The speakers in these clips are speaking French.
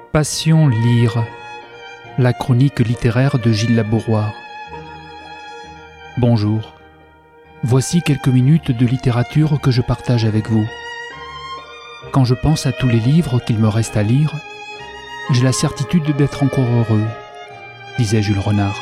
Passion lire, la chronique littéraire de Gilles Labouroire. Bonjour, voici quelques minutes de littérature que je partage avec vous. Quand je pense à tous les livres qu'il me reste à lire, j'ai la certitude d'être encore heureux, disait Jules Renard.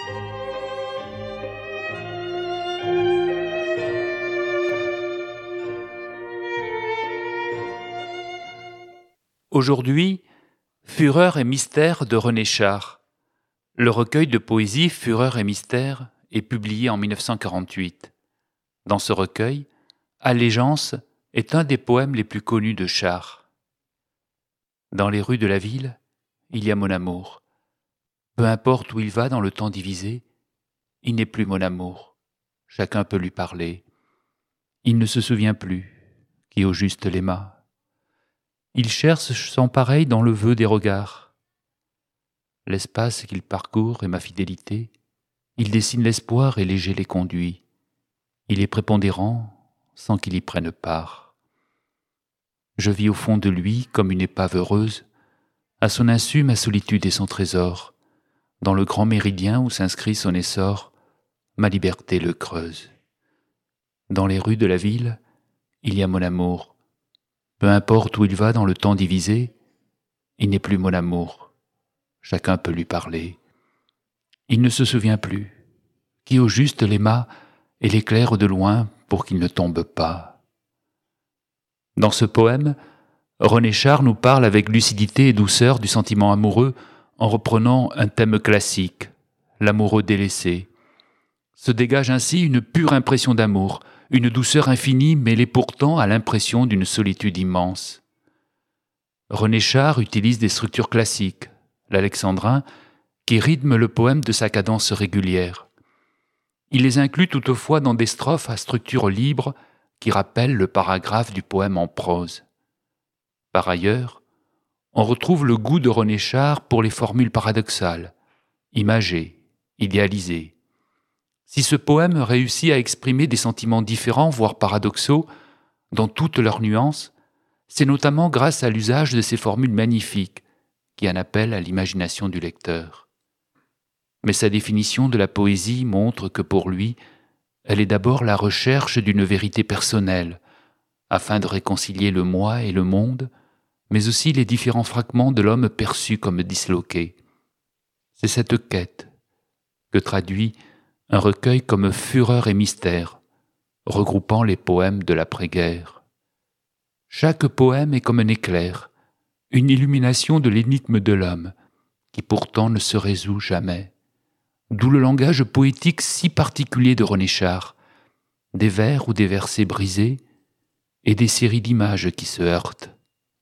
Aujourd'hui, Fureur et mystère de René Char. Le recueil de poésie Fureur et mystère est publié en 1948. Dans ce recueil, Allégeance est un des poèmes les plus connus de Char. Dans les rues de la ville, il y a mon amour. Peu importe où il va dans le temps divisé, il n'est plus mon amour. Chacun peut lui parler. Il ne se souvient plus qui au juste l'aima. Il cherche son pareil dans le vœu des regards. L'espace qu'il parcourt est ma fidélité. Il dessine l'espoir et léger les conduit. Il est prépondérant sans qu'il y prenne part. Je vis au fond de lui comme une épave heureuse. À son insu ma solitude est son trésor. Dans le grand méridien où s'inscrit son essor, ma liberté le creuse. Dans les rues de la ville, il y a mon amour. Peu importe où il va dans le temps divisé, il n'est plus mon amour. Chacun peut lui parler. Il ne se souvient plus qui au juste l'aima et l'éclaire de loin pour qu'il ne tombe pas. Dans ce poème, René Char nous parle avec lucidité et douceur du sentiment amoureux en reprenant un thème classique, l'amoureux délaissé. Se dégage ainsi une pure impression d'amour, une douceur infinie mêlée pourtant à l'impression d'une solitude immense. René Char utilise des structures classiques, l'alexandrin, qui rythme le poème de sa cadence régulière. Il les inclut toutefois dans des strophes à structure libre qui rappellent le paragraphe du poème en prose. Par ailleurs, on retrouve le goût de René Char pour les formules paradoxales, imagées, idéalisées. Si ce poème réussit à exprimer des sentiments différents, voire paradoxaux, dans toutes leurs nuances, c'est notamment grâce à l'usage de ces formules magnifiques qui en appellent à l'imagination du lecteur. Mais sa définition de la poésie montre que pour lui, elle est d'abord la recherche d'une vérité personnelle, afin de réconcilier le moi et le monde, mais aussi les différents fragments de l'homme perçus comme disloqués. C'est cette quête que traduit un recueil comme Fureur et mystère, regroupant les poèmes de l'après-guerre. Chaque poème est comme un éclair, une illumination de l'énigme de l'homme, qui pourtant ne se résout jamais. D'où le langage poétique si particulier de René Char, des vers ou des versets brisés, et des séries d'images qui se heurtent.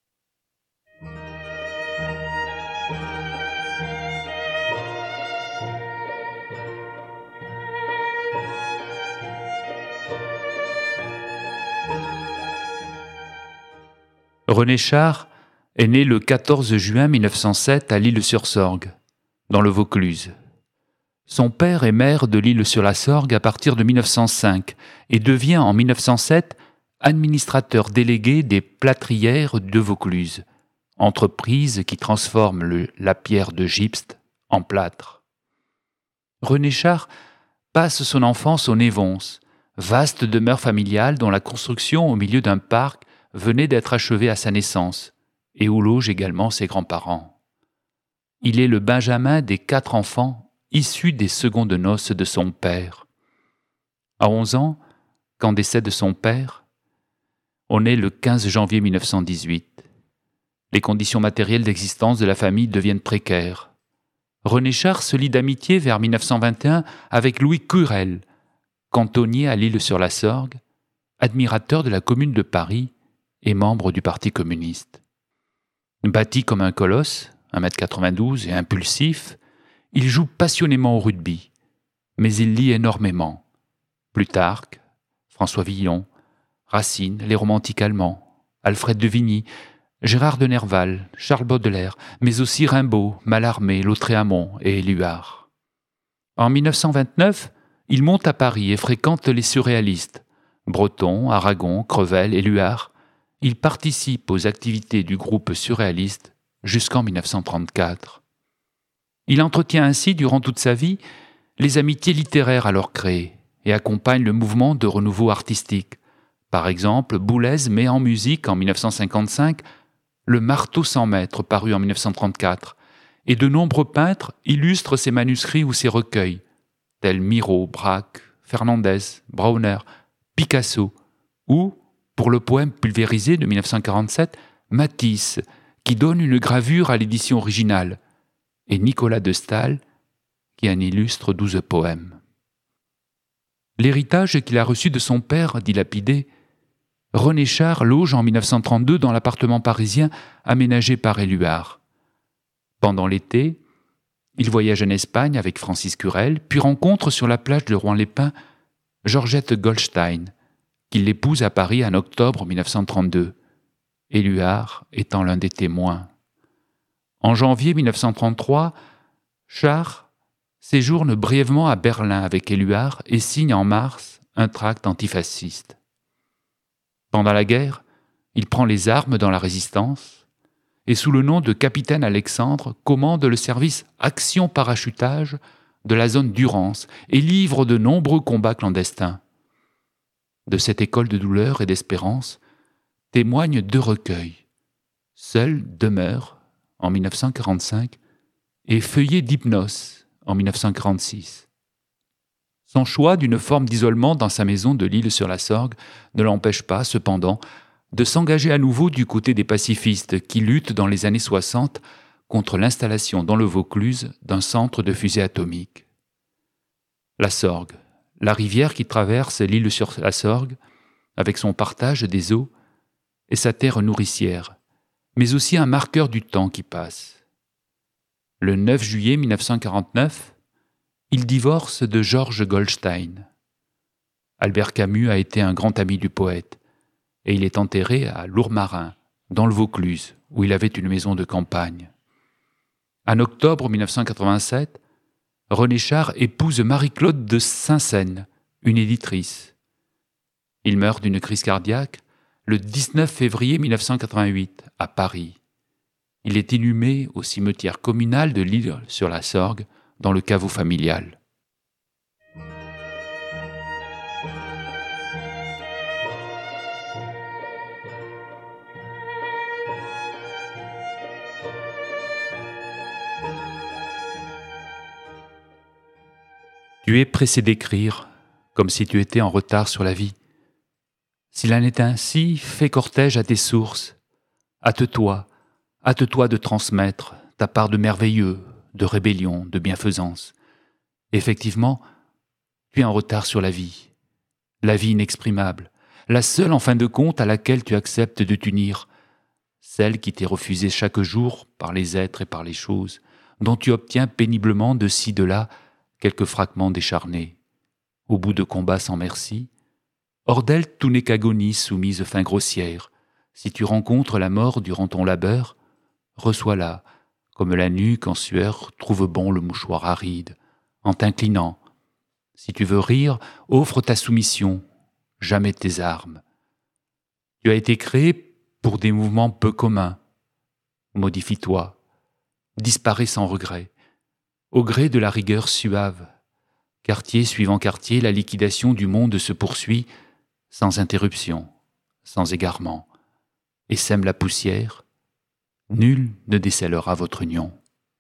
René Char est né le 14 juin 1907 à l'Isle-sur-Sorgue, dans le Vaucluse. Son père est maire de l'Isle-sur-la-Sorgue à partir de 1905 et devient en 1907 administrateur délégué des plâtrières de Vaucluse, entreprise qui transforme la pierre de gypse en plâtre. René Char passe son enfance au Névons, vaste demeure familiale dont la construction au milieu d'un parc venait d'être achevée à sa naissance, et où logent également ses grands-parents. Il est le benjamin des 4 enfants issus des secondes noces de son père. À 11 ans, quand décède son père, on est le 15 janvier 1918. Les conditions matérielles d'existence de la famille deviennent précaires. René Char se lie d'amitié vers 1921 avec Louis Curel, cantonnier à l'Isle-sur-la-Sorgue, admirateur de la Commune de Paris et membre du Parti communiste. Bâti comme un colosse, 1,92 m et impulsif, il joue passionnément au rugby, mais il lit énormément. Plutarque, François Villon, Racine, les romantiques allemands, Alfred de Vigny, Gérard de Nerval, Charles Baudelaire, mais aussi Rimbaud, Mallarmé, Lautréamont et Éluard. En 1929, il monte à Paris et fréquente les surréalistes, Breton, Aragon, Crevel, Éluard. Il participe aux activités du groupe surréaliste jusqu'en 1934. Il entretient ainsi, durant toute sa vie, les amitiés littéraires alors créées et accompagne le mouvement de renouveau artistique. Par exemple, Boulez met en musique en 1955 Le Marteau sans maître, paru en 1934, et de nombreux peintres illustrent ses manuscrits ou ses recueils, tels Miro, Braque, Fernandez, Brauner, Picasso, ou, pour le poème Pulvérisé de 1947, Matisse, qui donne une gravure à l'édition originale, et Nicolas de Staël, qui en illustre 12 poèmes. L'héritage qu'il a reçu de son père dilapidé, René Char loge en 1932 dans l'appartement parisien aménagé par Éluard. Pendant l'été, il voyage en Espagne avec Francis Curel, puis rencontre sur la plage de Rouen-les-Pins Georgette Goldstein, qu'il l'épouse à Paris en octobre 1932, Éluard étant l'un des témoins. En janvier 1933, Char séjourne brièvement à Berlin avec Éluard et signe en mars un tract antifasciste. Pendant la guerre, il prend les armes dans la résistance et sous le nom de capitaine Alexandre commande le service Action Parachutage de la zone d'Urance et livre de nombreux combats clandestins. De cette école de douleur et d'espérance témoignent 2 recueils, Seul demeure en 1945 et Feuillet d'hypnose en 1946. Son choix d'une forme d'isolement dans sa maison de l'Isle-sur-la-Sorgue ne l'empêche pas, cependant, de s'engager à nouveau du côté des pacifistes qui luttent dans les années 60 contre l'installation dans le Vaucluse d'un centre de fusée atomique. La Sorgue, la rivière qui traverse l'Isle-sur-la-Sorgue, avec son partage des eaux, est sa terre nourricière, mais aussi un marqueur du temps qui passe. Le 9 juillet 1949, il divorce de Georges Goldstein. Albert Camus a été un grand ami du poète, et il est enterré à Lourmarin, dans le Vaucluse, où il avait une maison de campagne. En octobre 1987, René Char épouse Marie-Claude de Saint-Saëns, une éditrice. Il meurt d'une crise cardiaque le 19 février 1988, à Paris. Il est inhumé au cimetière communal de l'Isle-sur-la-Sorgue, dans le caveau familial. Tu es pressé d'écrire, comme si tu étais en retard sur la vie. S'il en est ainsi, fais cortège à tes sources. Hâte-toi de transmettre ta part de merveilleux, de rébellion, de bienfaisance. Effectivement, tu es en retard sur la vie inexprimable, la seule en fin de compte à laquelle tu acceptes de t'unir, celle qui t'est refusée chaque jour par les êtres et par les choses, dont tu obtiens péniblement de ci de là quelques fragments décharnés. Au bout de combats sans merci, hors d'elle tout n'est qu'agonie soumise fin grossière. Si tu rencontres la mort durant ton labeur, reçois-la, comme la nuque en sueur trouve bon le mouchoir aride, en t'inclinant. Si tu veux rire, offre ta soumission, jamais tes armes. Tu as été créé pour des mouvements peu communs. Modifie-toi, disparais sans regret, au gré de la rigueur suave. Quartier suivant quartier, la liquidation du monde se poursuit, sans interruption, sans égarement, et sème la poussière. Nul ne décèlera votre union.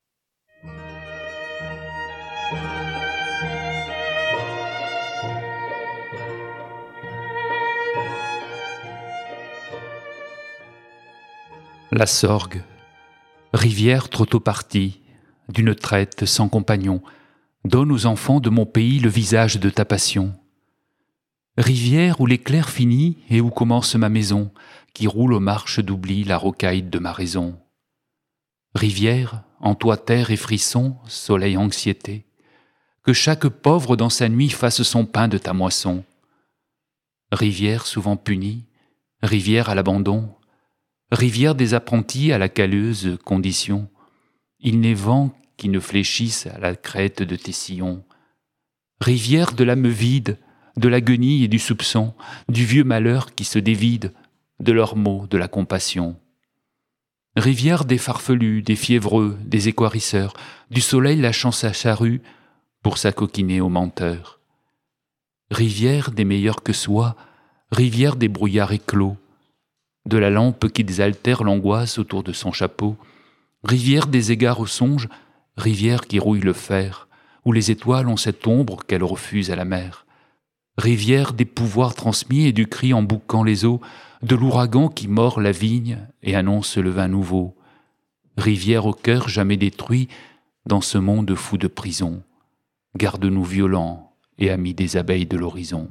La Sorgue, rivière trop tôt partie, d'une traite sans compagnon, donne aux enfants de mon pays le visage de ta passion. Rivière où l'éclair finit et où commence ma maison, qui roule aux marches d'oubli la rocaille de ma raison. Rivière, en toi terre et frisson, soleil anxiété, que chaque pauvre dans sa nuit fasse son pain de ta moisson. Rivière souvent punie, rivière à l'abandon, rivière des apprentis à la calleuse condition, il n'est vent qui ne fléchisse à la crête de tes sillons. Rivière de l'âme vide, de la guenille et du soupçon, du vieux malheur qui se dévide, de leurs mots, de la compassion. Rivière des farfelus, des fiévreux, des équarisseurs, du soleil lâchant sa charrue pour s'acoquiner aux menteurs. Rivière des meilleurs que soi, rivière des brouillards éclos, de la lampe qui désaltère l'angoisse autour de son chapeau, rivière des égards aux songes, rivière qui rouille le fer, où les étoiles ont cette ombre qu'elles refusent à la mer. Rivière des pouvoirs transmis et du cri en bouquant les eaux, de l'ouragan qui mord la vigne et annonce le vin nouveau. Rivière au cœur jamais détruit dans ce monde fou de prison. Garde-nous violents et amis des abeilles de l'horizon.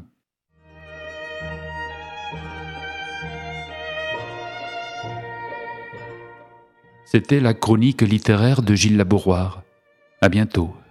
C'était la chronique littéraire de Gilles Labourroire. À bientôt.